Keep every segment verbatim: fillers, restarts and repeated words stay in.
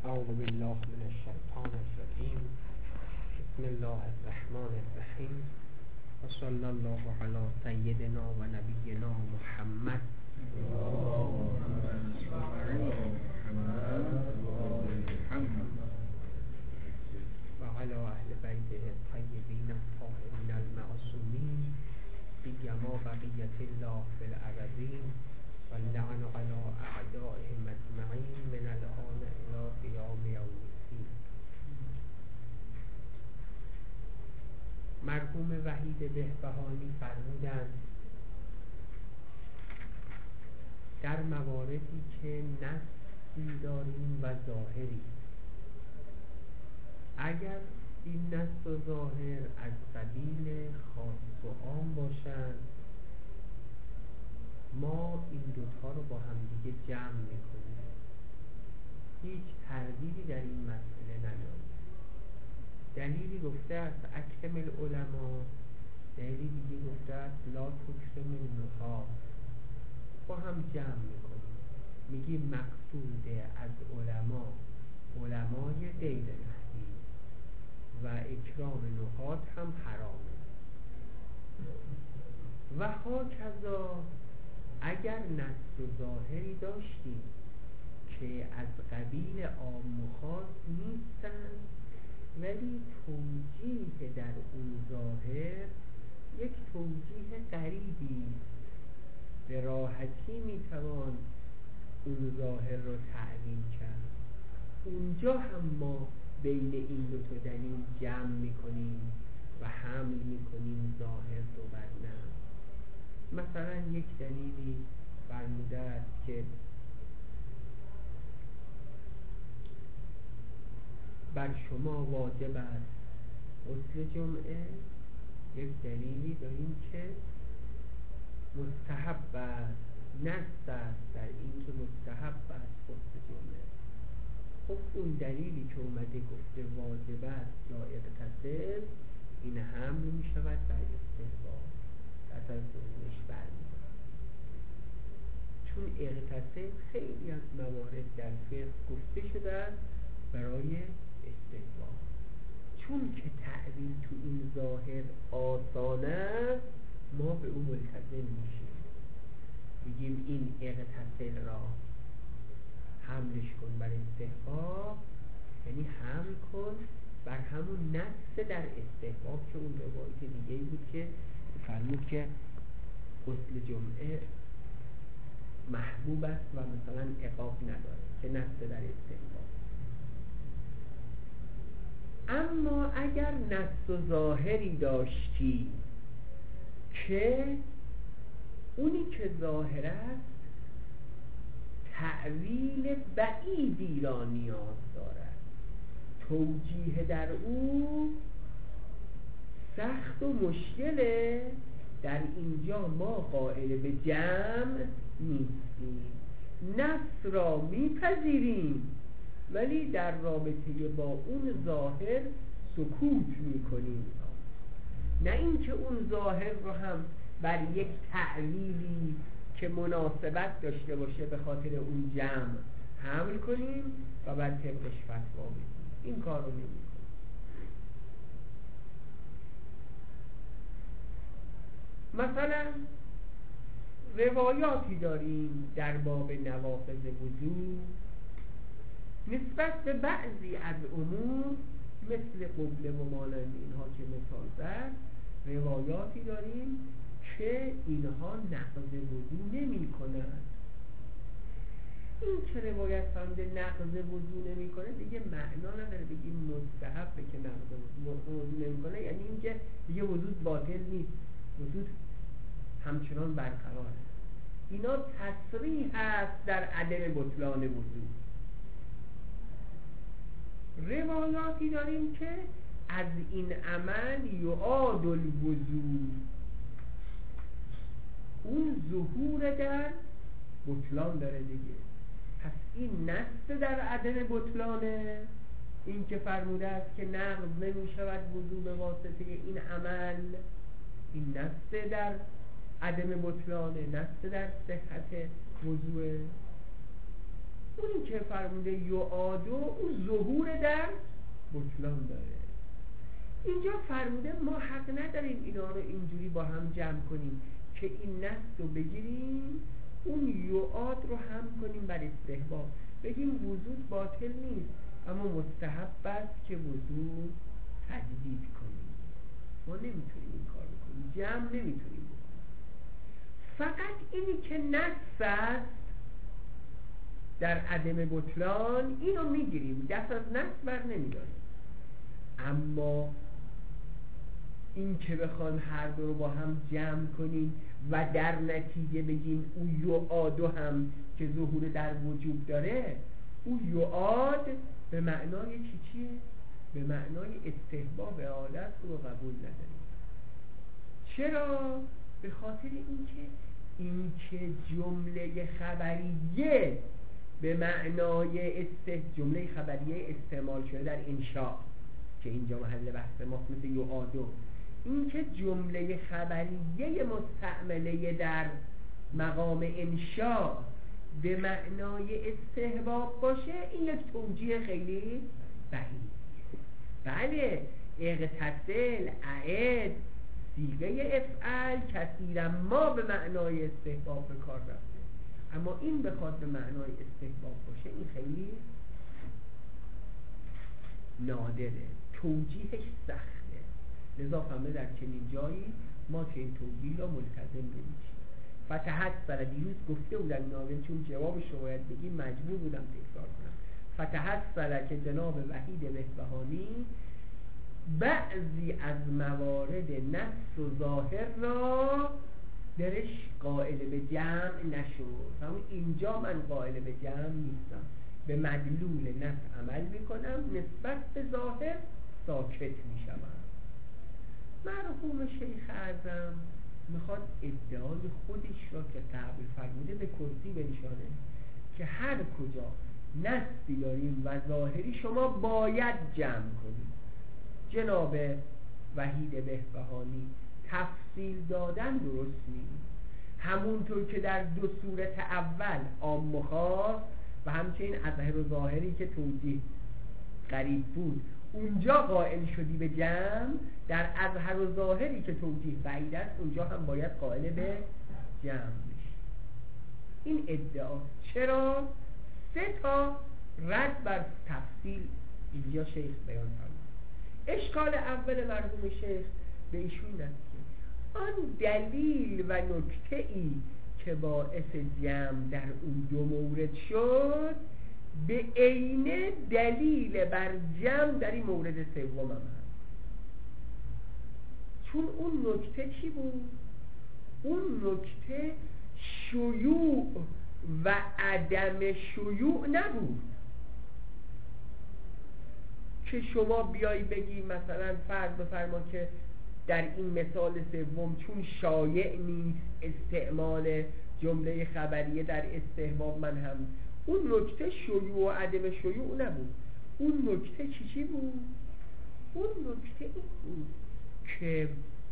اعوذ بالله من الشیطان الرجیم. بسم الله الرحمن الرحیم و صلی الله علی سیدنا و نبینا محمد و علی اهل بیته الطیبین الطاهرین المعصومین سیما بقیة الله فی الارضین و اللعن علی اعدائهم اجمعین من الآن الی قیام یوم الدین. مرحوم وحید بهبهانی فرمودند در مواردی که نصی داریم و ظاهری، اگر این نص و ظاهر از قبیل خاص و عام باشند، ما این دوتا رو با هم دیگه جمع میکنیم، هیچ تردیدی در این مسئله نداریم. دلیلی گفته است اکرم العلماء، دلیلی دیگه گفته است لا تکرم النحاة، با هم جمع میکنیم، میگیم مقصود از علما علمای غیر نحوی و اکرام نحاة هم حرامه. و هاکذا اگر نص و ظاهری داشتیم که از قبیل عام و خاص نیستند، ولی توجیه در اون ظاهر یک توجیه غریبی، به راحتی میتوان اون ظاهر رو تعلیم کرد، اونجا هم ما بین این دو تا دلیل جمع میکنیم و حمل میکنیم ظاهر رو بر نه. مثلا یک دلیلی فرموده است که بر شما واجب است غسل جمعه، یک دلیلی داریم که مستحب است، نص است در این که مستحب است غسل جمعه. خب اون دلیلی که اومده گفته واجب است یا اغتسل، این حمل می شود بر استحباب، پس از ظهورش برمی‌دارد. چون اغتسل خیلی از موارد در فقه گفته شده است برای استحباب، چون که تعبیر تو این ظاهر آسانه است، ما به اون ملتزم میشیم، میگیم این اغتسل را حملش کن بر استحباب، یعنی حمل کن بر همون نص در استحباب که اون روایت دیگه بود که فرمود که غسل جمعه محبوب است و مثلا عقاب نداره، که نص در استحباب. اما اگر نص و ظاهری داشتی که اونی که ظاهر است تعویل بعیدی را نیاز دارد، توجیه در او سخت و مشکله، در اینجا ما قائل به جمع نیستیم، نص را میپذیریم ولی در رابطه با اون ظاهر سکوت میکنیم، نه اینکه اون ظاهر رو هم بر یک تعویلی که مناسبت داشته باشه به خاطر اون جمع حمل کنیم و بعد طبقش فتوا بدیم. این کار رو نمی کنیم. مثلا روایاتی داریم در باب نواقض وضو نسبت به بعضی از امور مثل قبله و مانند اینها که مثال زد، روایاتی داریم که اینها نقض وضو نمی کنند. این که روایت فرموده نقض وضو نمی کنه دیگه معنا نداره بگیم مستحبه که نقض وضو نمی کنه، یعنی این که دیگه وضو باطل نیست، وضو همچنان برقراره. اینا تصریح هست در عدم بطلان وضو. روایاتی داریم که از این عمل یعاد الوضو، اون ظهور در بطلان داره دیگه. پس این نص در عدم بطلانه، این که فرموده است که نقض نمی شود وضو به واسطه این عمل، این نص در عدم بطلانه، نص در صحت وضوه. اونی که فرموده یعادو اون ظهور در بطلان داره. اینجا فرموده ما حق نداریم اینا رو اینجوری با هم جمع کنیم که این نص رو بگیریم اون یعاد رو هم کنیم بر استحباب، بگیم وضو باطل نیست اما مستحب است که وضو تجدید کنیم. ما نمیتونیم این کار بکنیم، جمع نمیتونیم بکنیم. فقط اینی که نص است در عدم بطلان اینو میگیریم، دست از نص بر نمیداریم. اما این که بخوام هر دو رو با هم جمع کنیم و در نتیجه بگیم او یعادو هم که ظهور در وجوب داره، او یعاد به معنای چی چیه؟ به معنای استحباب عادت رو قبول نداریم. چرا؟ به خاطر اینکه این که جمله خبریه به معنای است جمله خبریه استعمال شده در انشاء که اینجا محل بحث ماست مثل یعادو، این که جمله خبریه مستعمله در مقام انشاء به معنای استحباب باشه، این یک توجیه خیلی بعیدیه. بله اغتسل، اعد، صیغه افعل کثیرا ما به معنای استحباب به کار رفته، اما این بخواد به معنای استحباب باشه این خیلی نادره، توجیهش سخته. لذا فهمه در چنین جایی ما که این توجیه را ملتزم نمیشیم. فتحت سر دیروز گفته بودن ناظر چون جوابش رو باید بگیم مجبور بودم تکرار کنم. فتحت سر که جناب وحید بهبهانی بعضی از موارد نص و ظاهر را درش قائل به جمع نشد. همون اینجا من قائل به جمع نیستم، به مدلول نص عمل میکنم، نسبت به ظاهر ساکت میشم. مرحوم شیخ اعظم میخواد ادعای خودش را که قبل فرموده به کرسی بنشانه که هر کجا نصی داریم و ظاهری شما باید جمع کنیم. جناب وحید بهبهانی تفصیل دادن درست نیست، همونطور که در دو صورت اول عام و خاص و همچنین اظهر و ظاهری که توضیح قریب بود اونجا قائل شدی به جمع، در اظهر و ظاهری که توضیح بعید است اونجا هم باید قائل به جمع بشی. این ادعا چرا؟ سه تا رد بر تفصیل اینجا شیخ بیان فرمود. اشکال اول مرحوم شیخ به ایشون است که آن دلیل و نکته ای که باعث جمع در اون دو مورد شد به عین دلیل بر جمع در این مورد سوم هم هست. چون اون نکته چی بود؟ اون نکته شیوع و عدم شیوع نبود که شما بیایی بگی مثلا فرض بفرما که در این مثال سوم چون شایع نیست استعمال جمله خبریه در استحباب من هم، اون نکته شیوع و عدم شیوع نبود. اون نکته چی چی بود؟ اون نکته این بود که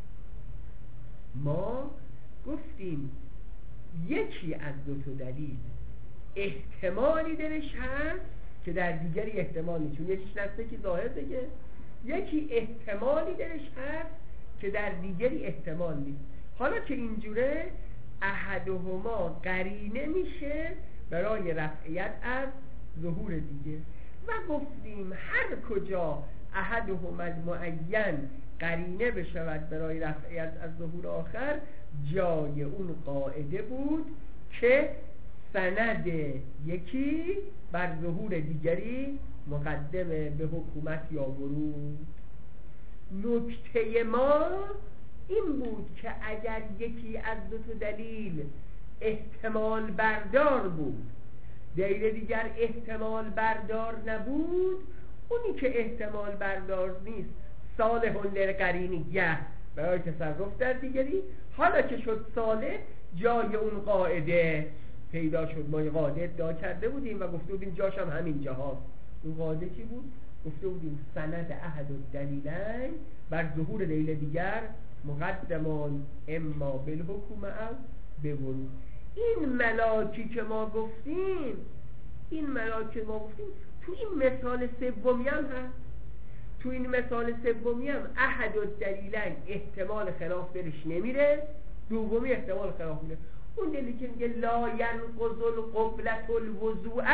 ما گفتیم یکی از دو تا دلیل احتمالی درش هست که در دیگری احتمالی، چون یکیش نسته که ظاهر دیگه، یکی احتمالی درش هست که در دیگری احتمال نیست. حالا که اینجوره احدهما قرینه میشه برای رفعیت از ظهور دیگه و گفتیم هر کجا احدهما المعین قرینه بشود برای رفعیت از ظهور آخر، جای اون قاعده بود که سند یکی بر ظهور دیگری مقدم به حکومت یا ورود. نکته ما این بود که اگر یکی از دو تا دلیل احتمال بردار بود، دلیل دیگر احتمال بردار نبود، اونی که احتمال بردار نیست صالح للقرینیه برای تصرف در دیگری، حالا که شد صالح جای اون قاعده پیدا شد. ما قاعده ادعا کرده بودیم و گفته بودیم جاش هم همین جاهاست. اون قاعده چی بود؟ گفته بودیم سند احد الدلیلین بر ظهور دلیل دیگر مقدمان اما بالحکومه او بورود. این ملاکی که ما گفتیم این ملاک ما گفتیم تو این مثال سومی هم هست. تو این مثال سومی هم احد الدلیلین احتمال خلاف برش نمیره، دومی احتمال خلاف میره. اون دلیلی که میگه لا ینقض القبلة الوضوء،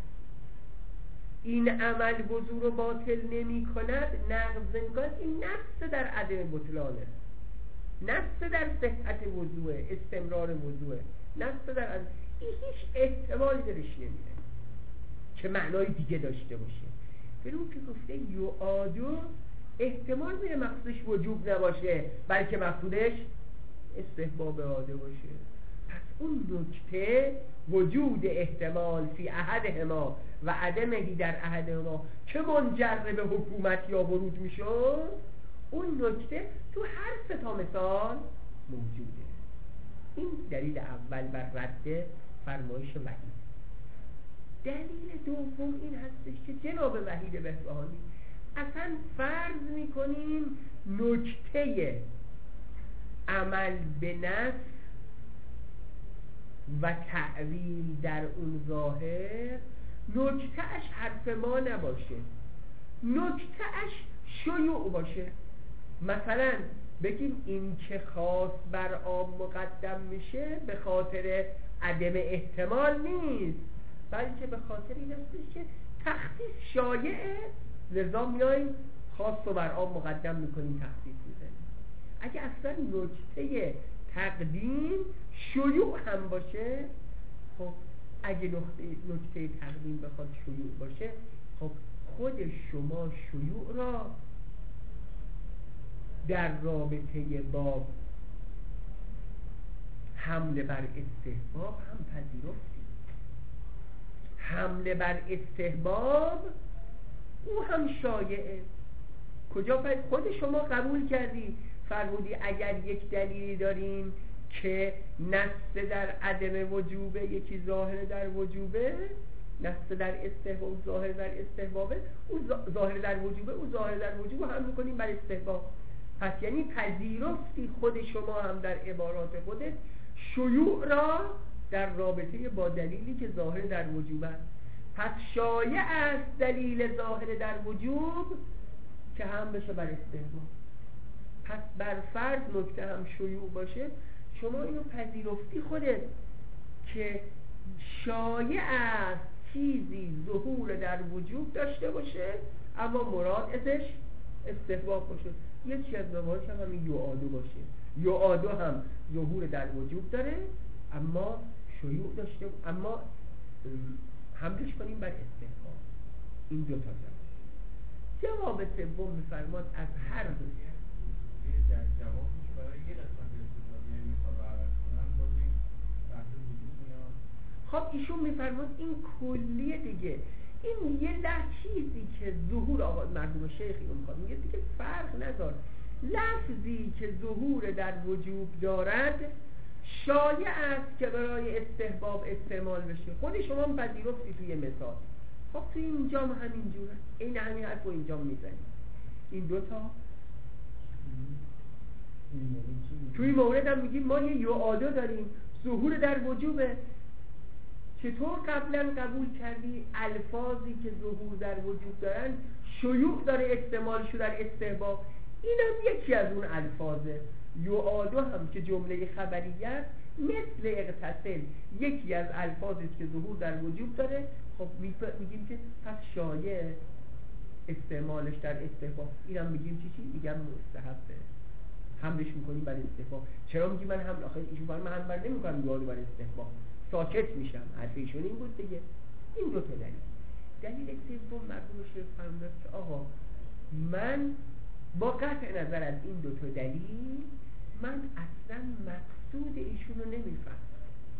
این عمل وضو رو باطل نمی کند، نقض نمی‌کند، این نص در عدم بطلانه، نص در صحت وضوء، استمرار وضوء، نص در عدم. این هیچ احتمالی درش نمیره که معنای دیگه داشته باشه. ولی اون که گفته یعادو احتمال میره مقصودش وجوب نباشه بلکه مقصودش استحباب اعاده باشه. پس اون نکته وجود احتمال فی احدهما و عدمهی در احدهما که منجر به حکومت یا ورود میشون، اون نکته تو هر سه تا مثال موجوده. این دلیل اول بر رد فرمایش وحید. دلیل دوم این هستش که جناب وحید بهبهانی اصلا فرض میکنیم نکته عمل به نص و تعویل در اون ظاهر نکتهش حرف ما نباشه، نکتهش شیوع باشه. مثلا بگیم این که خاص بر عام مقدم میشه به خاطر عدم احتمال نیست، بلکه به خاطر این هستش که تخصیص شایعه، لذا میاییم خاص رو بر عام مقدم میکنیم، تخصیص میزنیم. اگه اصلا نکته تقدیم شیوع هم باشه، خب اگه نکته, نکته تقدیم بخواد شیوع باشه، خب خود شما شیوع را در رابطه با حمله بر استحباب هم پذیرفتید. حمله بر استحباب او هم شایعه. کجا پس خود شما قبول کردی، فرمودی اگر یک دلیلی داریم که نص در عدم وجوبه، یکی ظاهر در وجوبه، نص در استحباب ظاهر در استحبابه، او ظاهر در وجوبه، او ظاهر در وجوبه هم میکنیم بر استحباب. پس یعنی پذیرفتی خود شما هم در عبارات خودت شیوع را در رابطه با دلیلی که ظاهر در وجوب است. پس شایع است دلیل ظاهر در وجوب که هم بشه بر استحباب. پس بر فرض نکته هم شیوع باشه، شما اینو پذیرفتی خودت که شایع است چیزی ظهور در وجوب داشته باشه اما مراد ازش استحباب باشه. یکی از موارد هم همین یعادو باشه، یعادو هم ظهور در وجوب داره اما شیوع داشته، اما حملش کنیم بر استحباب. این دو تا جواب. جواب سوم می‌فرماد از هر دو در جوابش برای یه قسمت استفاده مثال عرض کنن باز این بحث وجود میاد. خب ایشون میفرماد این کلیه دیگه، این یه لح چیزی که ظهور آقا مرحوم شیخ اینو میخواد میگه دیگه فرق نداره، لفظی که ظهور در وجوب دارد شایع است که برای استحباب استعمال بشه. خود شما هم پذیرفتی توی مثال. خب توی اینجا هم همین جوره، این همین حرف رو اینجا میزنیم. این دوتا توی مورد هم میگیم ما یه یعادو داریم، ظهور در وجوبه. چطور قبلا قبول کردی الفاظی که ظهور در وجوب دارن شیوع داره استعمالشو در استحباب؟ این هم یکی از اون الفاظه. یعادو هم که جمله خبریه مثل اغتسل یکی از الفاظی که ظهور در وجوب داره. خب میگیم که پس شایع استعمالش در استحباب. این هم میگیم چی چی؟ میگم مستحبه، حملش میکنیم بر استحباب. چرا میگی من هم آخه ایشون بر من هم بر نمیکنم یعادو بر استحباب، ساکت میشم. حرف ایشون این بود دیگه. این دو تا دلیل. دلیل سوم مرحوم شیخ فرمود که آقا من با قطع نظر از این دو تا دلیل من اصلا مقصود ایشون رو نمیفهمم.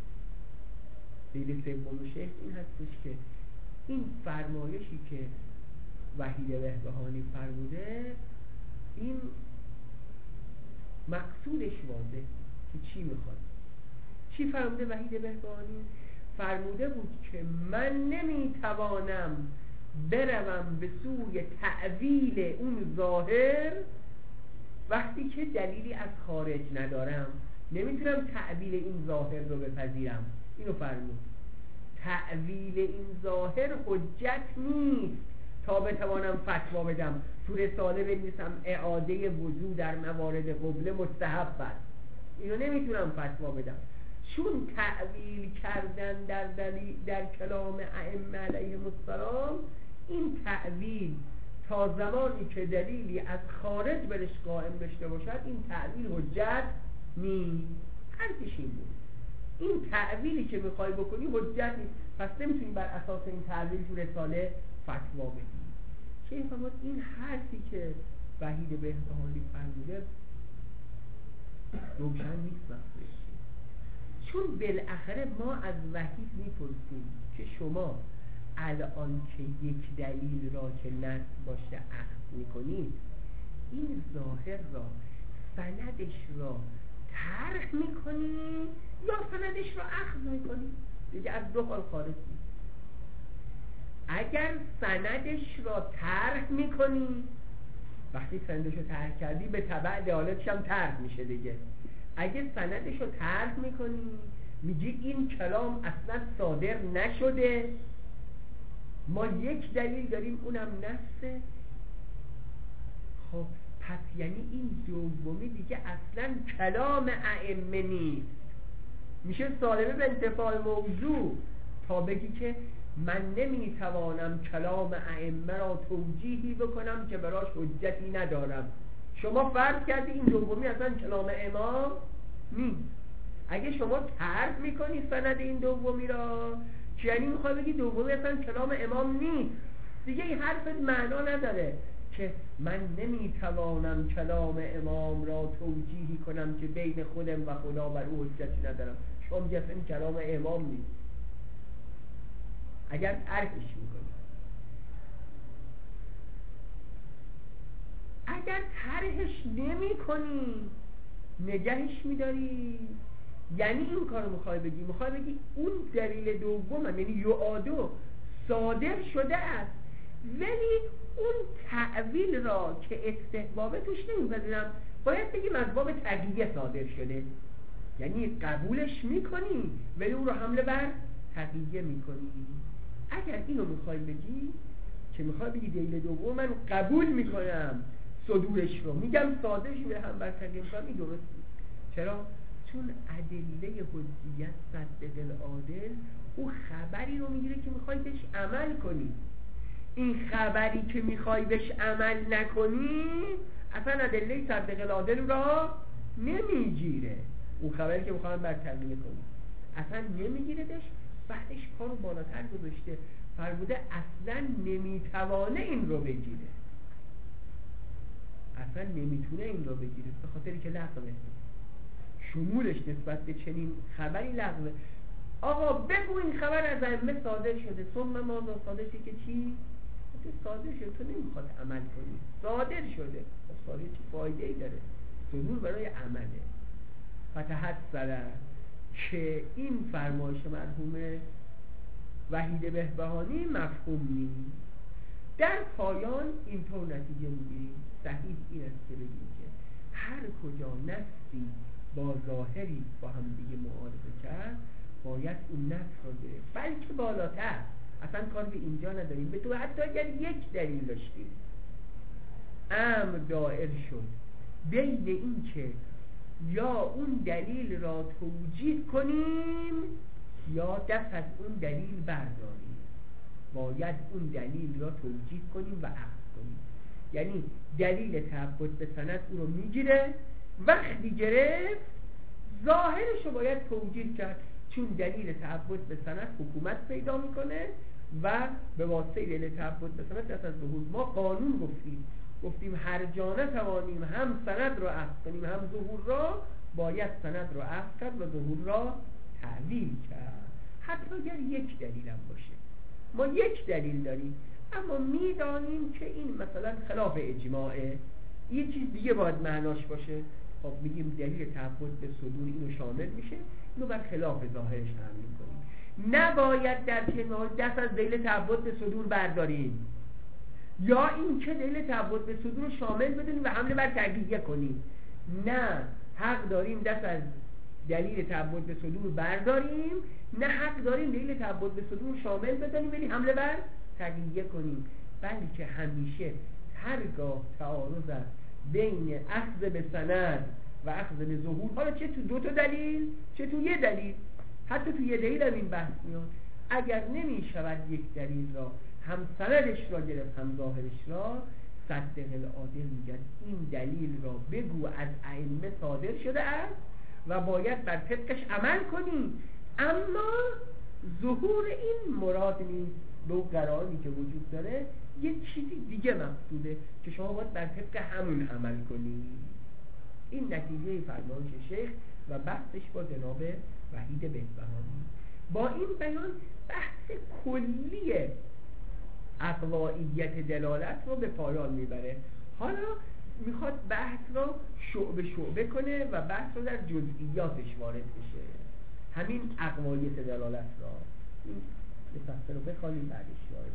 دلیل سوم شیخ این هستش که این فرمایشی که وحید بهبهانی فرموده این مقصودش واضحه که چی میخواد. چی فرموده وحید بهبهانی؟ فرموده بود که من نمیتوانم بروم به سوی تعویل اون ظاهر وقتی که دلیلی از خارج ندارم. نمیتونم تعویل این ظاهر رو بپذیرم. اینو فرمود. تأویل این ظاهر حجت نیست تا بتوانم فتوا بدم. تو رساله بنویسم اعاده وضو در موارد قبله مستحب است، اینو نمیتونم فتوا بدم، چون تأویل کردن در دلیل در کلام ائمه علیهم السلام، این تأویل تا زمانی که دلیلی از خارج برش قائم داشته باشد این تأویل حجت نیست. هرچیش این بود، این تأویلی که میخوای بکنی حجت نیست، پس نمیتونی بر اساس این تأویل تو رساله فتوا بدی. که فرمود این حرفی که وحید بهبهانی فرموده روشن نیست وقتش، چون بالاخره ما از وحید میپرسیم که شما الان که یک دلیل را که نص باشه اخذ میکنید، این ظاهر را سندش را طرح میکنید یا سندش را اخذ میکنید؟ دیگه از دو حال خارج نیست. اگر سندش را طرح میکنی، وقتی سندش رو طرح کردی به تبع دلالتش هم طرح میشه دیگه. اگه سندش رو طرح میکنی میگی این کلام اصلا صادر نشده، ما یک دلیل داریم اونم نصه، خب پس یعنی این دومی دیگه اصلا کلام ائمه نیست، میشه سالمه به انتفاع موضوع تا بگی که من نمیتوانم کلام ائمه را توجیهی بکنم که براش حجتی ندارم. شما فرض کردی این دومی اصلا کلام امام نیست. اگه شما طرح میکنی سند این دومی را، چی یعنی میخوای بگی دومی اصلا کلام امام نیست، دیگه این حرفت معنا نداره که من نمیتوانم کلام امام را توجیهی کنم که بین خودم و خدا بر او حجتی ندارم. شما میگی اصلا این کلام امام نیست اگر طرحش میکنی. اگر طرحش نمی کنی نگهش میداری، یعنی این کارو میخوای بگی میخوای بگی اون دلیل دوم هم یعنی یعادو صادر شده است، ولی اون تعویل را که استحبابه توش نمیپذیرم، باید بگیم از باب تقییه صادر شده، یعنی قبولش میکنی ولی اون رو حمله بر تقییه میکنی. اگر اینو میخوای بگی که میخوای بگی دلیل دوم من قبول میکنم صدورش رو، میگم صادرش به هم بر تقییه میکنم، این درست نیست. چرا؟ چون ادله حجیت صدق العادل او خبری رو میگیره که میخوای بهش عمل کنی. این خبری که میخوای بهش عمل نکنی اصلا ادله صدق العادل را نمیگیره. اون خبری که میخوای بر تقییه کنی اصلا نمیگیردش. بعدش کارو بالاتر گذاشته، فرموده اصلا نمیتوانه این رو بگیره، اصلا نمیتونه این رو بگیره به خاطری که لغوه، شمولش نسبت به چنین خبری لغوه. آقا بگو این خبر از ائمه صادر شده، ثم ماذا صادر شده که چی؟ صادر شده، تو نمیخواد عمل کنی، صادر شده. خب صادر چی فایده ای داره؟ صدور برای عمله. فتحسر که این فرمایش مرحوم وحید بهبهانی مفهوم نیست. در پایان اینطور نتیجه میگیریم صحیح این است که بگیم که هر کجا نصی با ظاهری با هم دیگه معارضه کرد باید اون نص رو گرفت، بلکه بالاتر اصلا کار به اینجا نداریم، به تو حتی اگر یک دلیل داشتیم امر دائر شد بین این که یا اون دلیل را توجیه کنیم یا دست از اون دلیل برداریم، باید اون دلیل را توجیه کنیم و اخذ کنیم. یعنی دلیل تعبد به سند اون رو میگیره، وقتی گرفت ظاهرش رو باید توجیه کرد، چون دلیل تعبد به سند حکومت پیدا میکنه و به واسطه دلیل تعبد به سند دست از ظهور. ما قانون گفتیم گفتیم هر جانه توانیم هم سند را اخذ کنیم هم ظهور را، باید سند را اخذ کرد و ظهور را تعویل کرد، حتی اگر یک دلیل هم باشه. ما یک دلیل داریم اما میدانیم که این مثلا خلاف اجماعه، یه چیز دیگه باید معناش باشه، خب میگیم دلیل تعبد به صدور اینو شامل میشه، اینو بر خلاف ظاهرش حمل کنیم. نباید در چنین حال دست از دلیل تعبد به صدور برداریم یا این که دلیل تعبد به صدور رو شامل بدونیم و حمله بر تقییه کنیم. نه، حق داریم دست از دلیل تعبد به صدور برداریم، نه حق داریم دلیل تعبد به صدور شامل بدانیم ولی حمله بر تقیه کنیم، بلکه همیشه هرگاه تعارض است بین اخذ به سند و اخذ به ظهور، حالا چه تو دو تا دلیل چه تو یه دلیل، حتی تو یه دلیل هم این بحث میاد، اگر نمی شود یک دلیل را هم سندش را گرفت هم ظاهرش را، صدق العادل میگن این دلیل را بگو از ائمه صادر شده است و باید بر طبقش عمل کنی، اما ظهور این مراد نیست، به اون قرائنی که وجود داره یه چیزی دیگه مقصوده که شما باید بر طبق همون عمل کنی. این نتیجه فرمایش شیخ و بحثش با جناب وحید بهبهانی. با این بیان بحث کلی اقوائیت دلالت رو به پایان میبره. حالا میخواد بحث رو شعبه شعبه کنه و بحث رو در جزئیاتش وارد بشه، همین اقوائیت دلالت را. این مفصل رو بخوانیم بعدش وارد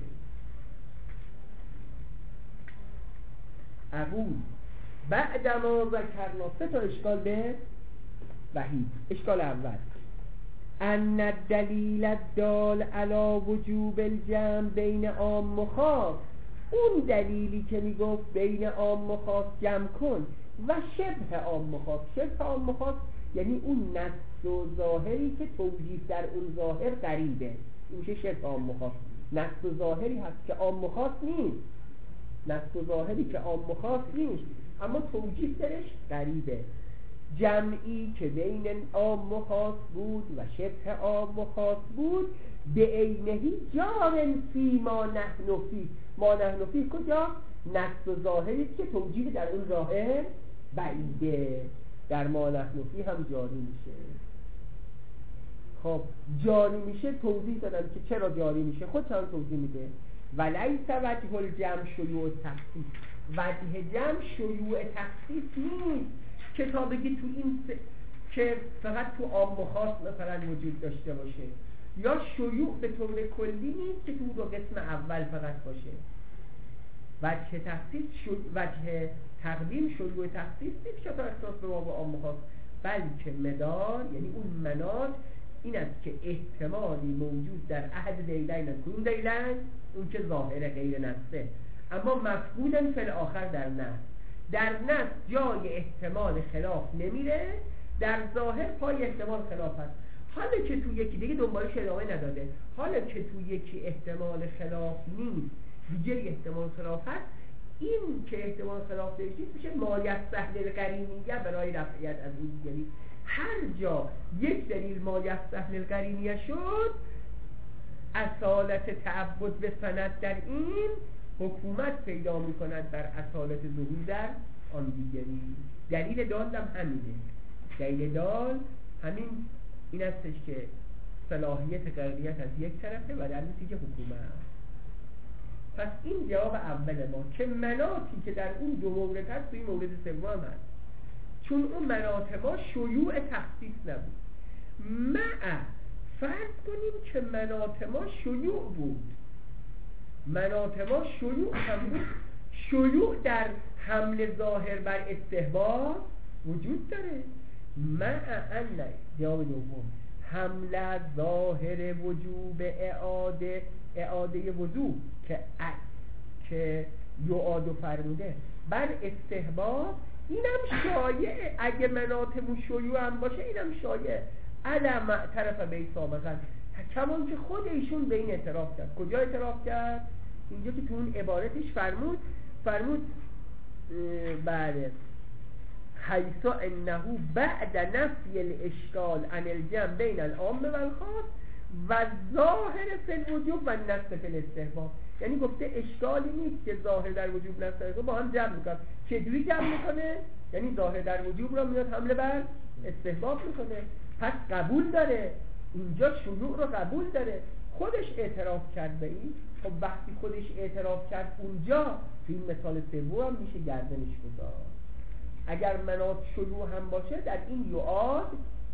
اقول بعد ما ذکرنا. سه تا اشکال به وحید. اشکال اول ان الدلیل الدال علی وجوب الجمع بین عام و خاص، اون دلیلی که میگفت بین عام و خاص جمع کن و شبه عام و خاص. شبه عام و خاص یعنی اون نص و ظاهری که توجیه در اون ظاهر قریبه، این میشه شبه عام و خاص. نص و ظاهری هست که عام و خاص نیست، نص و ظاهری که عام و خاص نیست اما توجیه درش قریبه. جمعی که بین عام و خاص بود و شبه عام و خاص بود، به عینهی جار فی ما نحن فی. ما نحن فی کجا؟ نص و ظاهری که توجیه در اون ظاهر بعیده، در ما نحن فی هم جاری میشه. خب جاری میشه، توضیح دادم که چرا جاری میشه، خود چند توضیح میده. ولیس وجه الجمع شیوع تخصیص، وجه جمع شیوع تخصیص نیست که تا بگی تو این س... که فقط تو عام و خاص مثلا وجود داشته باشه، یا شیوع به طور کلی نیست که تو دو قسم اول فقط باشه. وجه تخصیص شو... وجه تقدیم شیوع تخصیص نیست که تا اختصاص به باب عام و خاص، بلکه مدار یعنی اون مناط این است که احتمالی موجود در احد دیلین، کدوم دیلین؟ اون که ظاهر غیر نصه، اما مفقودن فی الاخر در نص. در نص جای احتمال خلاف نمیره، در ظاهر پای احتمال خلاف هست. حالا که تو یکی دیگه دنبالش ادامه نداده، حالا که تو یکی احتمال خلاف نیست دیگه احتمال خلاف هست، این که احتمال خلاف نیست میشه مالیت سهل قرینیه برای رفعیت از این دیگری. هر جا یک دلیل مالیت سهل قرینیه شد، اصالت تعبد به سند در این حکومت پیدا می کند بر اصالت ظهور در آن دیگری. دلیل دال هم همینه. دلیل دال همین این استش که صلاحیت قرنیت از یک طرفه و در نتیجه حکومت. پس این جواب اول ما که مناطی که در اون دو مورد هست توی مورد سوم هست، چون اون مناط ما شیوع تخصیص نبود. مع فرض کنیم که مناط ما شیوع بود، مناط ما شیوع هم بود، شیوع در حمل ظاهر بر استحباب وجود داره. مع ان جواب دوم حمل ظاهر وجوب اعاده اعاده وضوع که ا... که یعاد فرموده بر استحباب، اینم شایعه. اگه مناطمون شیوع هم باشه اینم شایعه. علم معترف به سابقا، کمان که خود ایشون به این اعتراف کرد. کجا اعتراف کرد؟ اینجا که تو اون عبارتش فرمود فرمود بله حیث انه بعد نفی الاشکال عن الجمع بین العام و الخاص و ظاهر فی الوجوب و نص فی الاستحباب. یعنی گفته اشکالی نیست که ظاهر در وجوب نص در با هم جمع میکنه. چجوری جمع میکنه؟ یعنی ظاهر در وجوب را میاد حمله بر استحباب میکنه. پس قبول داره، اینجا شروع رو قبول داره. خودش اعتراف کرد به این. خب وقتی خودش اعتراف کرد اونجا تو این مثال سوم هم میشه گردنش گذاشت. اگر مناط شروع هم باشه در این یعاد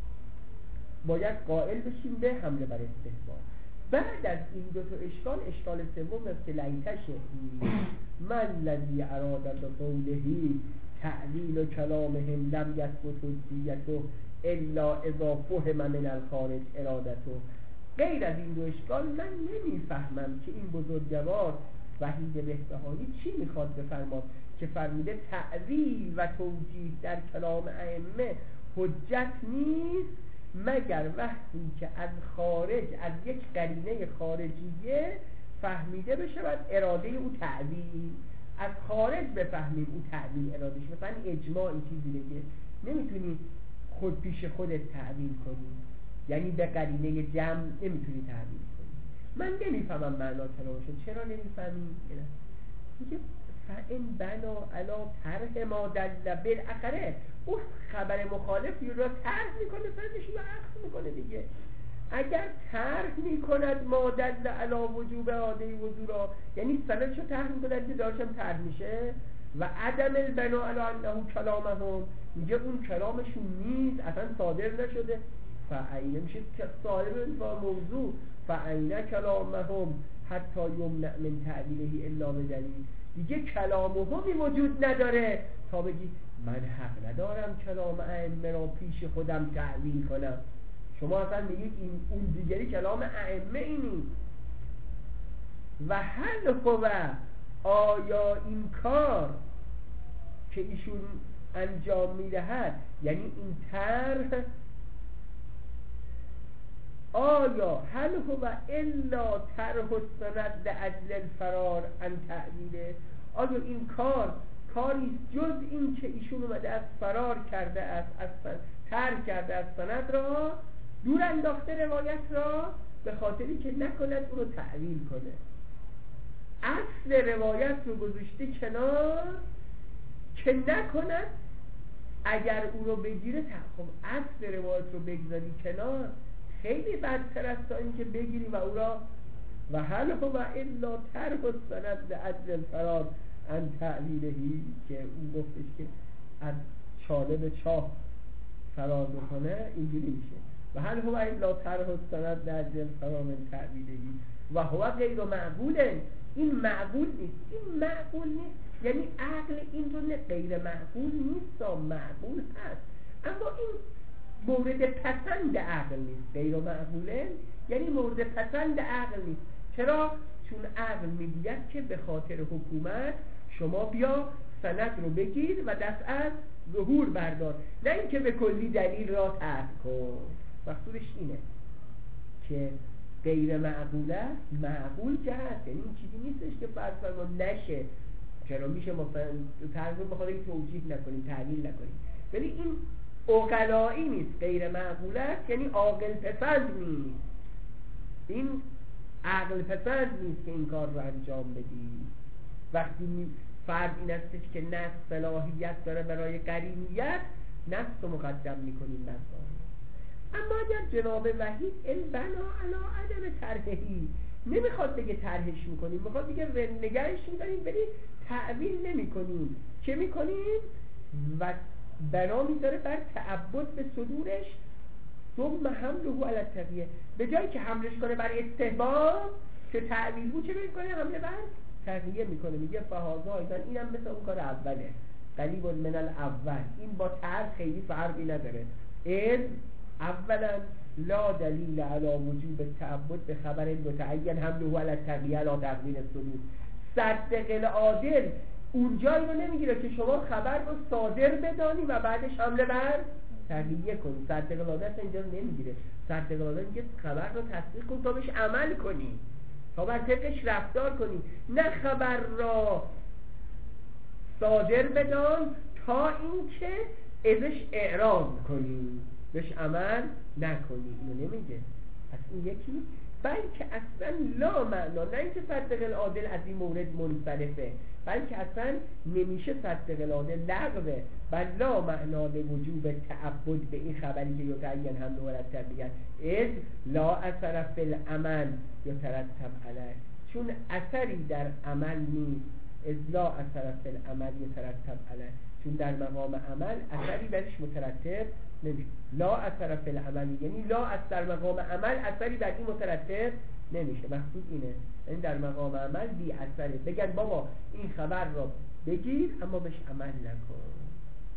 باید قائل بشیم به حمله بر استحباب. بعد از این دو تا اشکال، اشکال سوم است که لیتشه من الذی اراد بقوله تعلیل کلامهم لم یثبت حجیته الا اذا فهم من الخارج ارادته. غیر از این دو اشکال من نمیفهمم که این بزرگوار وحید بهبهانی چی میخواد بفرماد که فرموده تعویل و توجیه در کلام ائمه حجت نیست مگر وقتی که از خارج، از یک قرینه خارجیه فهمیده بشه و اراده او تعویل، از خارج بفهمیم او تعویل ارادهش. مثلا اجماعی چیزی دیگه نمیتونی خود پیش خودت تعویل کنی، یعنی به قرینه جمع نمیتونی تعویل کنی. من نمیفهمم معنا کلامشو. چرا نمیفهمی؟ میگه فإن بنا علی طرح ما دل بالاخره، او خبر مخالفی را طرح میکنه، سرش رو عکس میکنه دیگه. اگر طرح میکند ما دل علی وجوب اعاده وضو را، یعنی سندش رو طرح میکند که داشتم طرح میشه و عدم البنا علی انه کلامهم، میگه اون کلامشون نیست، اصلا صادر نشده. فعینه میشه که صاحب با موضوع فعینه کلامهم حتی یمنع من تعویله الا بدلیل، دیگه کلامهمی وجود نداره تا بگی من حق ندارم کلام ائمه را پیش خودم تعویل کنم. شما اصلا میگید این اون دیگری کلام ائمه اینی. و هل هو، آیا این کار که ایشون انجام میدهد، یعنی این طرح، آیا هل هو الا طرح السند لاجل الفرار عن تعویله، آیا این کار کاری جز این که ایشون اومده از فرار کرده است، از ترک کرده از سند را، دور انداخته روایت را به خاطری که نکند او رو تعویل کنه، اصل روایت رو گذاشته کنار که نکند اگر او رو بگیره. خب اصل روایت رو بگذاری کنار خیلی بدتر است تا این که بگیری و او را و هل هو الا طرح السند لاجل الفرار عن تعویلهی، که اون گفتش که از چالب چاه فرار بکنه، اینجوری میشه و هل هو الا طرح السند لاجل الفرار من تعویلهی و هو غیر معقوله. این معقول نیست، این معقول نیست یعنی عقل این رو نه، غیر معقول نیست، معقول هست اما این مورد پسند عقل نیست. غیر معقوله یعنی مورد پسند عقل نیست. چرا؟ چون عقل میگوید که به خاطر حکومت شما بیا سند رو بگیر و دست از ظهور بردار، نه اینکه به کلی دلیل را ترک کن. مقصودش اینه که غیر معقوله معقول که هست، یعنی این چیزی نیستش که فرض کنیم نشه. چرا میشه مثلا طرح رو بخاطر اینکه توجیه نکنیم، تعلیل نکنیم، ولی این عقلایی نیست. غیر معقول است یعنی عاقل پسند نیست، این عقل پسند نیست که این کار رو انجام بدی. وقتی فرض این استش که نص صلاحیت داره برای قرینیت، نص رو مقدم میکنیم نص. اما اگر جناب وحید البنا علی عدم طرحی، نمیخواد بگه طرحش میکنیم، میخواد بگه نگهش میداریم ولی تعویل نمیکنیم. چه میکنیم؟ و بنا میذاره بر تعبد به صدورش، ثم حمله علی التقیه، به جایی که حملش کنه بر استحباب که تعویل بود، چه میکنه؟ حمله بر تقیه میکنه. میگه فهذا ایضا، اینم مثل اون کار اوله، قریب من الاول، این با طرح خیلی فرقی نداره. اذ اولا لا دلیل علی وجوب التعبد به خبر متعین حمله علی التقیه لا تقدیر الصدور. صدق العادل اونجایی رو نمیگیره که شما خبر رو صادر بدانی و بعدش حمله بر تقیه کنی. صدق العادل اینجا رو نمیگیره. صدق العادل میگه خبر رو تصدیق کن تا بهش عمل کنی، تا بر طبقش رفتار کنی، نه خبر را صادر بدان تا اینکه ازش اعراض کنی، بهش عمل نکنی. اینو نمیگه. پس این یکی، بلکه اصلا لا معنا، نه اینکه صدق العادل از این مورد منصرفه، بلکه اصلا نمیشه صدق العادل لغوه، بل لا معنا به وجوب تعبد به این خبری که یتعین هم نورد تبیت از لا اثر فی العمل یترتب علیه، چون اثری در عمل نیست. از لا اثر فی العمل یترتب علیه، چون در مقام عمل اثری برش مترتب نمیشه. لا اثر فی العمل یعنی لا اثر مقام عمل اثری بر این مترتب نمیشه. مقصود اینه، این در مقام عمل بی اثره. بگن بابا این خبر را بگیر اما بهش عمل نکن.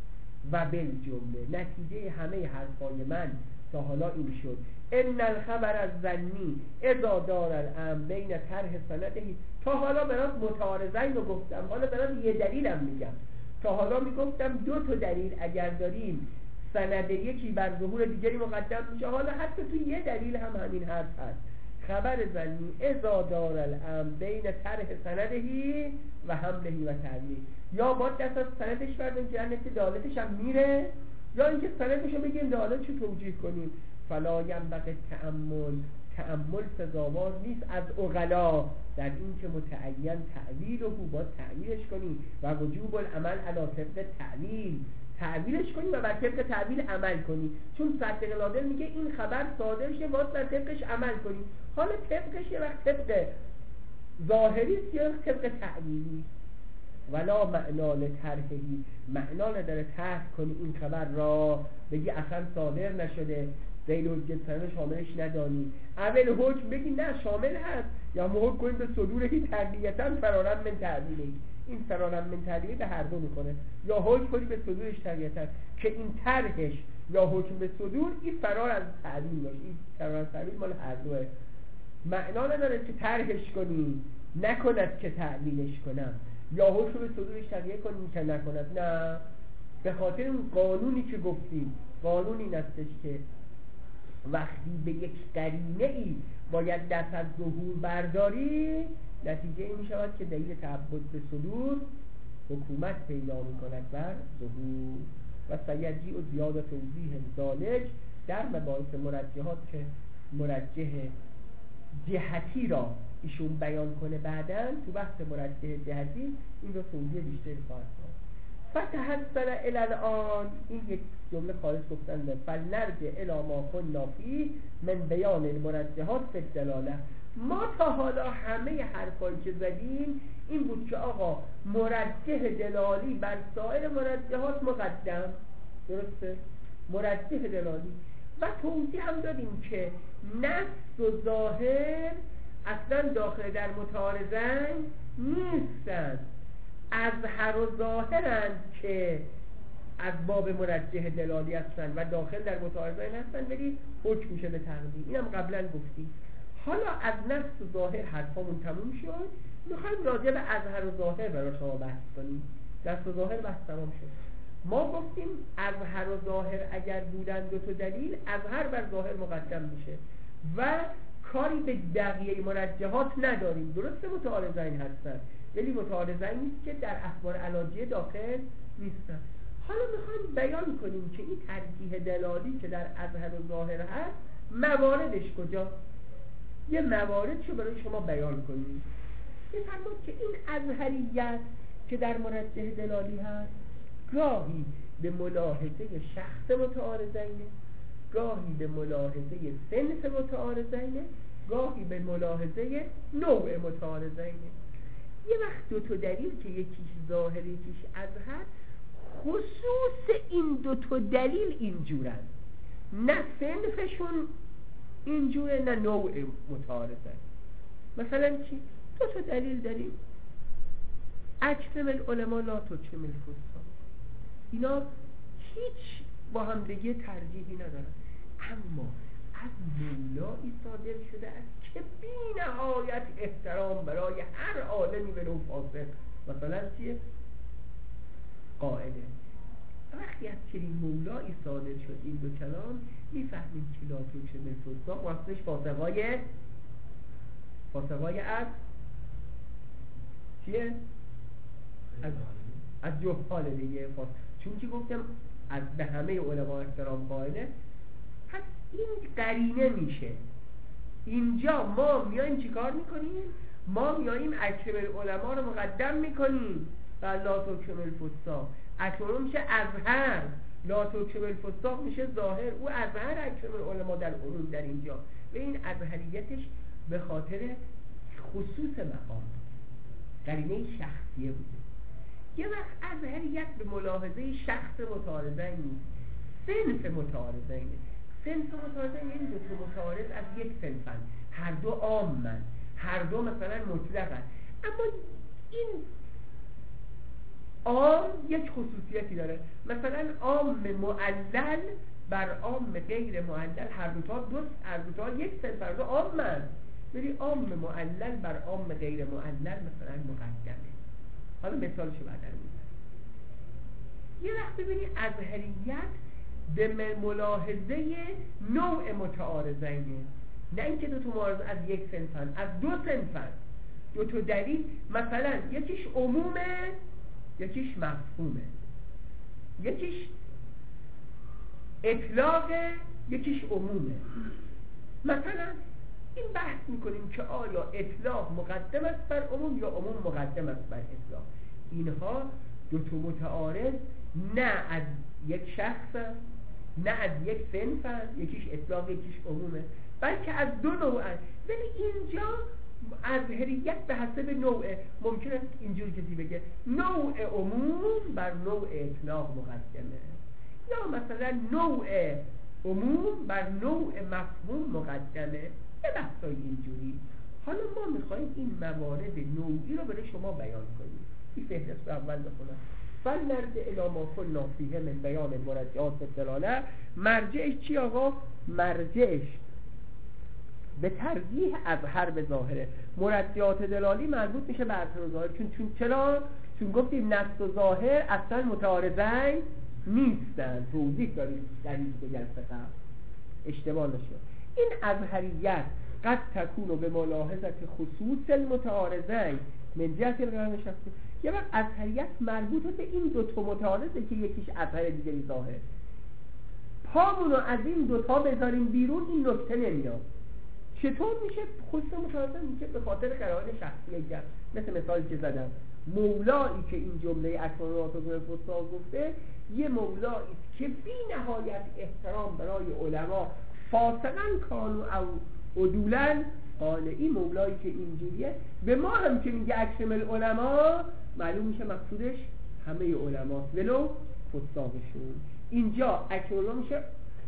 و بالجمله نتیجه همه حرفای من تا حالا این شد ان الخبر الظنی اذا دار الامر بین طرح سندهی. تا حالا برات متعارضین رو گفتم، حالا برات یه دلیلم میگم. تا حالا میگفتم دو تا دلیل اگر داریم سند یکی بر ظهور دیگری مقدم میشه، حالا حتی تو یه دلیل هم همین حرف هست. خبر ظنی اذا دار الامر بین طرح سندهی و حملهی و تعبیری، یا با دست از سندش بردن که نفت دالتش هم میره، یا اینکه سندش رو بگیم دالتش رو توجیه کنیم. فلا ینبغی تأمل، تأمل سزاوار نیست از عقلا در این که متعین تعویل رو باید تعویلش کنیم و وجوب العمل علی طبق تعویل، تعویلش کنیم و بر طبق تعویل عمل کنیم. چون صدق نادر میگه این خبر صادر شه باید بر طبقش عمل کنیم. حالا طبقش یه وقت طبق ظاهری است یا طبق تعویلی. ولا معنا لطرحهی، معنا نداره طرح کنی این خبر را بگی اصلا صادر نشده، ذیل حجت سند شاملش ندانی، اول حکم بگی نه شامل هست، یا محکم کنیم به صدورهی تقلیتا فرارم من تعویلی. این فرارم من تعویلی به هر دو میکنه، یا حکم کنی به صدورش تقلیتا که این طرحش یا حکم به صدور این فرار از تعویل باشه، این فرار از تعویل مال هر دوه. معنا نداره که طرحش کنی نکند که تعویلش کنم، یا حکم به صدورش تغییر کنیم که نکند. نه، به خاطر اون قانونی که گفتیم، قانون این استش که وقتی به یک قرینه ای باید دست از ظهور برداری، نتیجه این می شود که دلیل تعبد به صدور حکومت پیدا می کند بر ظهور. و سیجی و زیاده توضیح ذالک در مباحث مرجحات که مرجح جهتی را ایشون بیان کنه بعداً تو بحث مرجح جهتی این رو توضیح بیشتری خواهد داد. فتحسن الی الان، این یک جمله خالص گفتن ده فلنرجع الی ما كنا فیه من بیان المرجحات فی الدلاله. ما تا حالا همه حرفایی که زدیم این بود که آقا مرجح دلالی بر سایر مرجحات مقدم، درسته؟ مرجح دلالی و توضیح هم دادیم که نص و ظاهر اصلا داخل در متعارضین نیستند، اظهر و ظاهرند که از باب مرجح دلالی هستند و داخل در متعارضین هستند ولی حکم میشه به تقدیم. اینم قبلا گفتیم. حالا از نص و ظاهر حرفامون تموم شد، میخوایم راجع به اظهر و ظاهر برای شما بحث کنیم. نص و ظاهر بحث تمام شد. ما گفتیم اظهر و ظاهر اگر بودن دو تا دلیل، اظهر بر ظاهر مقدم میشه و کاری به بقیه مرجحات نداریم. درسته متعارضین هستن ولی متعارضین نیست که در اخبار علاجیه داخل نیستن. حالا میخوایم بیان کنیم که این ترجیح دلالی که در اظهر و ظاهر هست مواردش کجا؟ یه موارد رو برای شما بیان کنیم. میفرماد که این اظهریت که در مرجح دلالی هست گاهی به ملاحظه شخص متعارضینه، گاهی به ملاحظه صنف متعارضینه، گاهی به ملاحظه نوع متعارضینه. یه وقت دو تا دلیل که یکیش ظاهر یکیش اظهر، خصوص این دو تا دلیل اینجورن، نه صنفشون اینجوره نه نوع متعارضه. مثلا چی؟ دو تا دلیل داریم، اکرم العلماء لا تکرم الفساق، اینا هیچ با هم دیگه ترجیحی ندارن، اما از مولایی صادر شده است که بی نهایت احترام برای هر عالمی ولو فاسق. مثلا چیه؟ قاعده. وقتی از چنین مولایی صادر شد این دو کلام، میفهمیم که لا تکرم الفساق واسطش فاسقای فاسقای از چیه؟ از از جهال دیگه فاسق. چون که گفتم از به همه علما احترام قائله، پس این قرینه میشه. اینجا ما میایم چی کار میکنیم؟ ما میاییم اکرم العلماء رو مقدم میکنیم و لا تکرم الفساق. اکرم میشه اظهر، لا تکرم الفساق میشه ظاهر. او اظهر اکرم العلماء در علوم در اینجا و این اظهریتش به خاطر خصوص مقام قرینه شخصیه بوده. یه وقت اظهریت به ملاحظه شخص متعارضین نیست، صنف متعارضینه. صنف متعارضین یعنی دو تا متعارض از یک صنفن، هر دو عامن، هر دو مثلا مطلقن، اما این عام یک خصوصیتی داره، مثلا عام معلل بر عام غیر معلل، هر دوتا دو هر دوتا یک صنف هر دو عام من، ولی عام معلل بر عام غیر معلل مثلا مقدمه. حالا مثالشو بعدا میزنم. یه وقت ببینی اظهریت به ملاحظه نوع متعارضینه، نه اینکه دو تا معارض از یک صنفن، از دو صنفن، دو تا دلیل، مثلا یکیش عمومه یکیش مفهومه، یکیش اطلاقه یکیش عمومه. مثلا این بحث میکنیم که آیا اطلاق مقدم است بر عموم یا عموم مقدم است بر اطلاق. اینها دو تا متعارض نه از یک شخص، نه از یک صنف، یکیش اطلاق یکیش عمومه، بلکه از دو نوع. ولی اینجا اظهریت به حسب نوعه. ممکن است اینجور کسی بگه نوع عموم بر نوع اطلاق مقدمه، یا مثلا نوع عموم بر نوع مفهوم مقدمه، یه بحثای اینجوری. حالا ما میخواییم این موارد نوعی رو برای شما بیان کنیم. این فهرست رو اول بخونم. فلنرجع الی ما کنا فیه من بیان المرجعات الدلاله. مرجعش چی آقا؟ مرجعش به ترجیح اظهر به ظاهره. مرجعات دلالی مربوط میشه به اظهر و ظاهر. چون چون چرا؟ چون گفتیم نص و ظاهر اصلا متعارضین نیستن. توضیح داریم در این جلسه قبل، اشتباه نشه. این اظهریت قد تکون به ملاحظت خصوص المتعارضین من جهت القرن شخصی. یه وقت اظهریت مربوط به این دو تا متعارضه که یکیش اظهر دیگری ظاهر. پامونو از این دوتا بذاریم بیرون این نکته نمیاد. چطور میشه خصوص متعارض؟ میشه به خاطر قرائن شخصی جمع. مثل مثالی که زدم، مولایی که این جمله اکرامات و فستا گفته یه مولایی که بی نهایت احترام برای علما فاسقاً کانو او عدولاً، قال این مولایی که اینجوریه به ما هم که میگه اکرم العلماء، معلوم میشه مقصودش همه علماست ولو فساقشون. اینجا اکرم العلماء میشه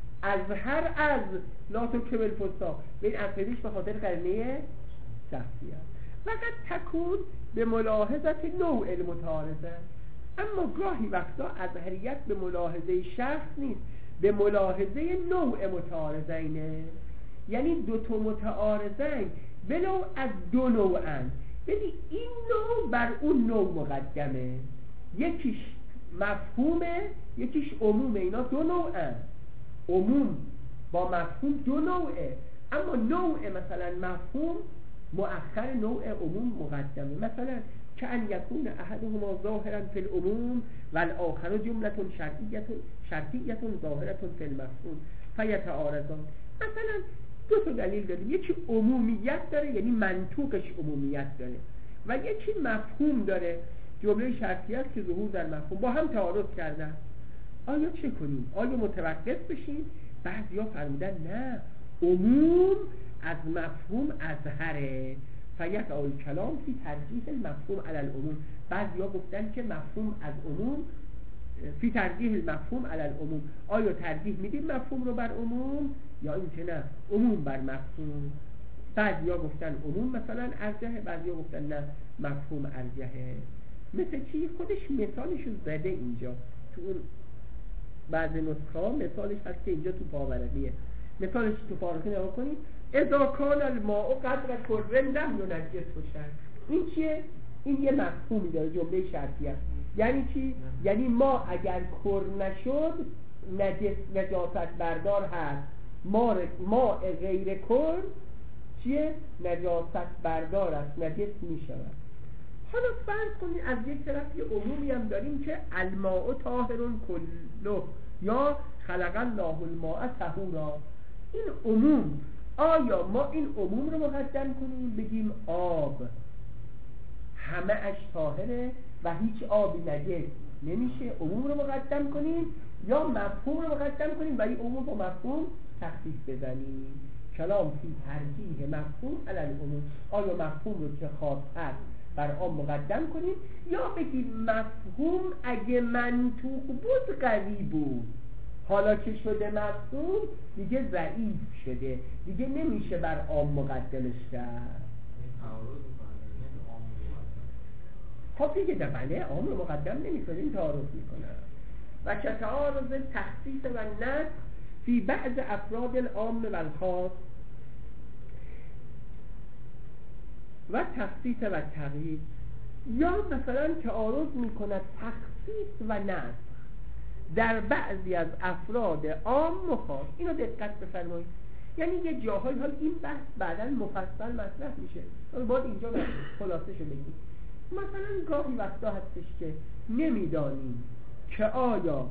اظهر از لا تکرم الفساق، به این اصلیش به خاطر قرنه شخصی است. وقت تکون به ملاحظت نوع المتعارضه. اما گاهی وقتا اظهریت به ملاحظه شخص نیست، به ملاحظه نوع متعارضینه. یعنی دو تا متعارضین بلو از دو نوعن، ولی این نوع بر اون نوع مقدمه. یکیش مفهومه یکیش عمومه. اینا دو نوعن، عموم با مفهوم دو نوعه، اما نوع مثلا مفهوم مؤخر نوع عموم مقدمه. مثلا که ان یکون احدهما ظاهرا فی العموم و الاخر جمله شرطیه شرطیه ظاهره فی المفهوم فیتعارضان. مثلا دو تا دلیل داریم، یکی عمومیت داره یعنی منطوقش عمومیت داره، و یکی مفهوم داره جمله شرطیه است که ظهور در مفهوم، با هم تعارض کردن. آیا چه کنیم؟ آیا متوقف بشیم؟ بعضیا فرمودن نه، عموم از مفهوم اظهره، فیقع الکلام فی ترجیح المفهوم علی العموم. بعضیا گفتن که مفهوم از عموم فی ترجیح المفهوم علی العموم. آیا ترجیح میدیم مفهوم رو بر عموم یا اینکه نه عموم بر مفهوم؟ بعضیا گفتن عموم مثلا ارجحه، بعضیا گفتن نه مفهوم ارجحه. مثل چی؟ خودش مثالشو زده اینجا تو اون بعض نسخه ها مثالش هست که اینجا تو پاورقیه. مثالش تو پاورقی نگاه کنید، اذا کان الماء قدر کر لم ینجس بشر. این چیه؟ این یه مفهومی داره، جمله شرطی است. یعنی چی؟ یعنی ما اگر کر نشد نجس نجاست بردار هست. ما ما غیر کر چیه؟ نجاست بردار است، نجس می شود. حالا فرض کنید از یک طرف یه عمومی هم داریم که الماء طاهرون کله یا خلق الله الماء طهورا. این عموم، آیا ما این عموم رو مقدم کنیم بگیم آب همه اش طاهره و هیچ آبی نجس نمیشه، عموم رو مقدم کنیم، یا مفهوم رو مقدم کنیم و این عموم با مفهوم تخصیص بزنیم؟ کلام فی ترجیح مفهوم علی العموم. آیا مفهوم رو که خاص هست بر آن مقدم کنیم، یا بگیم مفهوم اگه منطوق بود قوی بود، حالا که شده مفهوم دیگه ضعیف شده، دیگه نمیشه بر آن مقدمش کرد. خب دیگه ده بله عام رو مقدم نمی‌کنیم تعارض میکنن و که تعارض تخصیص و نسخ فی بعض افراد العام و الخاص و تخصیص و تغییر، یا مثلا تعارض میکند تخصیص و نسخ در بعضی از افراد عام و خاص. اینو دقت بفرمایید، یعنی یه جاهای حال این بحث بعداً مفصل مطرح میشه، باید اینجا خلاصه شو بگیم. مثلا گاهی وقتا هستش که نمیدانیم که آیا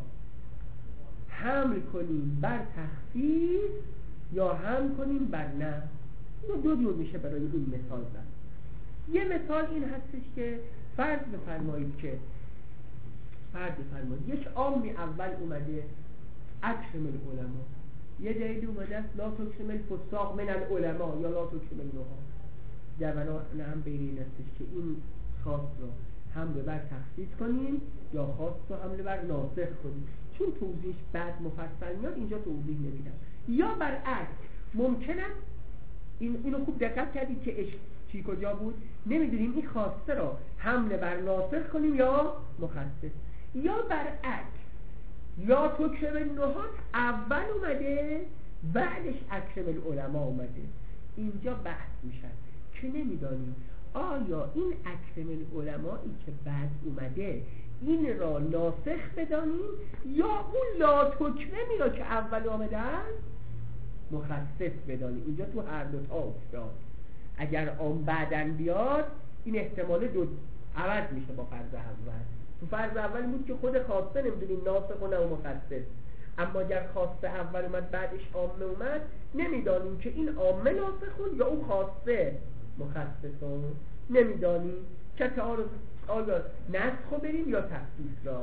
حمل کنیم بر تخصیص یا حمل کنیم بر نه. اینو دو جور میشه برای این مثال زد. یه مثال این هستش که فرض بفرمایید که فرض بفرمایید یک عامی اول اومده اکرم العلماء، یه دلیل اومده است لا تکرم الفساق من العلماء یا لا تکرم النحاة. جوانان هم بین این هستش که این خاص رو حمله بر تخصیص کنیم یا خاص رو حمله بر ناسخ کنیم. چون توضیحش بعد مفصل میاد اینجا توضیح نمیدم. یا برعکس ممکنه این اینو خوب دقت کردید که اش چی کجا بود؟ نمیدونیم این خواسته رو حمله بر ناسخ کنیم یا مخصص. یا برعکس لا تکرم النحاة اول اومده بعدش اکرم العلماء اومده. اینجا بحث میشه که نمیدانیم آیا این اکرم العلمایی که بعد اومده این را ناسخ بدانیم یا اون لا تکرمی را که اول آمده است مخصص بدانیم. اینجا تو هر دو تا افتاد. اگر آن بعدن بیاد این احتمال دو عوض میشه با فرض اول. تو فرض اول بود که خود خواسته نمیدونیم ناسخ و نه مخصص، اما اگر خواسته اول اومد بعدش عامه اومد نمیدانیم که این عامه ناسخون یا اون خواسته مخصصون. نمیدانیم که تعارض آیا نسخ بریم یا تخصیص را.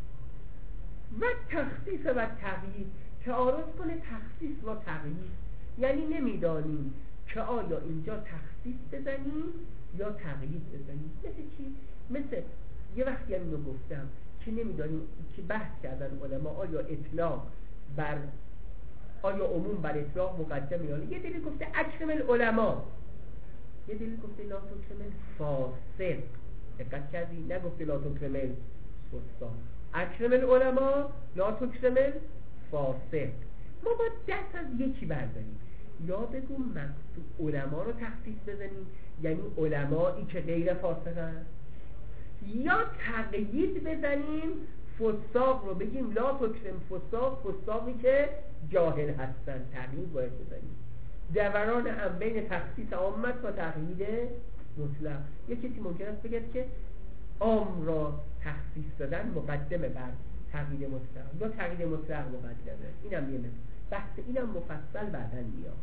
و تخصیص و تغییر، تعارض کنه تخصیص و تغییر، یعنی نمیدانیم که آیا اینجا تخصیص بزنیم یا تغییر بزنیم. مثل چی؟ مثل یه وقتی هم اینو گفتم که نمیدانیم که بحث کردن علما آیا اطلاق بر آیا عموم بر اطلاق مقدم یا نه. یه دلیل گفته اکرم العلماء، یه دلیل گفته لا تکرم الفاسق. دقت کردی؟ نگفته لا تکرم الفساق. اکرم العلماء لا تکرم الفاسق. ما باید دست از یکی برداریم، یا بگو مقصود علما رو تخصیص بزنیم یعنی علمایی که غیر فاسق هست، یا تقیید بزنیم فساق رو بگیم لا تکرم فساق، فساقی که جاهل هستن. تقیید باید بزنیم. دوران هم بین تخصیص عامت و تقیید مطلق. یک کسی ممکن است بگه که عام را تخصیص دادن مقدمه بر تقیید مطلق یا تقیید مطلق مقدمه. اینم یه مثل بحث اینم مفصل بعدن میاد.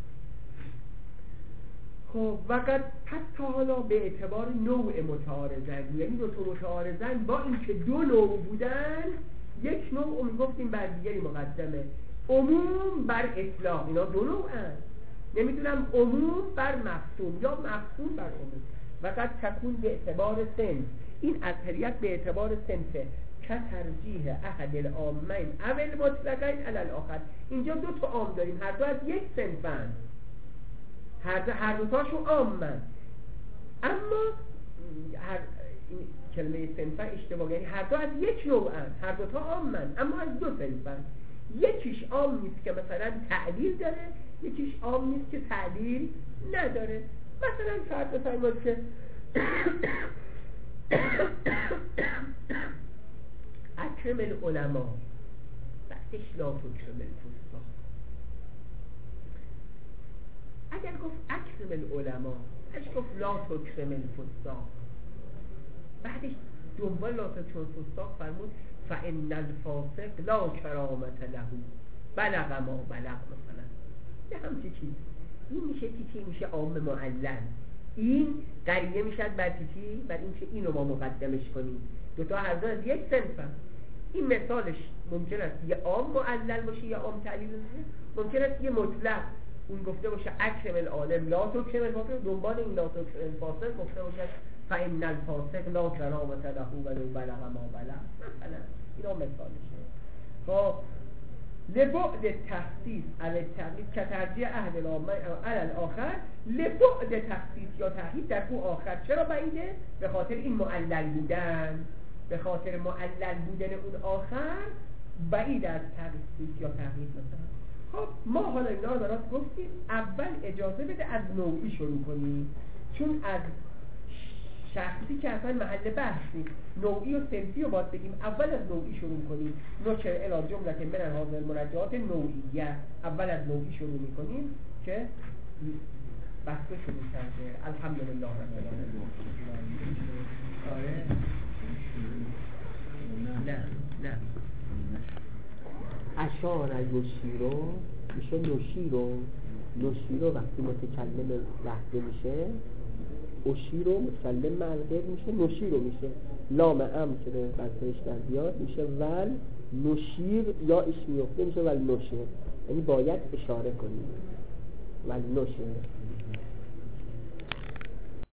خب وقت پس تا حالا به اعتبار نوع متعارضن، یعنی دو تا متعارضن با اینکه دو نوع بودن یک نوع میگفتیم بر دیگری مقدمه. عموم بر اطلاق، اینا دو نوعن. نمیدونم عموم بر مفهوم یا مفهوم بر عموم. وقت تکون به اعتبار سن، این اثریت به اعتبار سنفه که ترجیح احد العامین اول مطلقین علی الاخر. اینجا دو تا عام داریم، هر دو از یک صنفن، هر دو هر دو تاشون عامن، اما هر این کلمه صنفن اشتباه، یعنی هر دو از یک نوعن، هر دو تا عامن اما از دو صنفن. یکیش عام نیست که مثلا تعلیل داره، یکیش عام نیست که تعلیل نداره. مثلا فرض بفرمایید که اکرم العلماء بعدش لا تکرم الفساق. اگر گفت اکرم العلماء بعدش گفت لا تکرم الفساق، بعدش دنبال لا تکرم الفساق فرمود فان الفاسق لا کرامت له بلغ ما بلغ. مثلا یه همچی چیز این میشه چی میشه عام معلل. این قریه میشد بر چی بر این که اینو ما مقدمش کنیم. دوتا هر دو از یک صنفن. این مثالش ممکن است یه عام معلل باشه یا عام تعلیل باشه، ممکن است یه مطلق اون گفته باشه اکرم العالم لا تکرم الفاسق، دنبال این لا تکرم الفاسق گفته باشه فإن الفاسق لا کرامت له ولو بلغ ما بلغ. مثلا اینا مثالشه. خب لبعد تخصیص علی التقیید که ترجیح اهل العامه علی الاخر، لبعد تخصیص یا تقیید در او آخر. چرا بعیده؟ به خاطر این معلل بودن، به خاطر معلل بودن اون آخر بعید از تخصیص یا تقیید مثلا. خب ما حالا اینا رو برات گفتیم. اول اجازه بده از نوعی شروع کنیم، چون از شخصی که اصلا محل بحث نیست، نوعی و صنفی رو باید بگیم. اول از نوعی شروع کنیم. نشر الی جمله من هذه المراجعات نوعیه، اول از نوعی شروع میکنیم که بحث شروع کرده. الحمدلله رب العالمین. آره نه نه اشار یشیرو میشه نشیرو. نشیرو وقتی متکلم وحده میشه، اشیرو متکلم ملغیر میشه، نشیرو میشه. لام ام شده بسرش در بیاد میشه ول نشیر، یا اش میفته میشه ول نشیر، یعنی باید اشاره کنیم ول نشیر.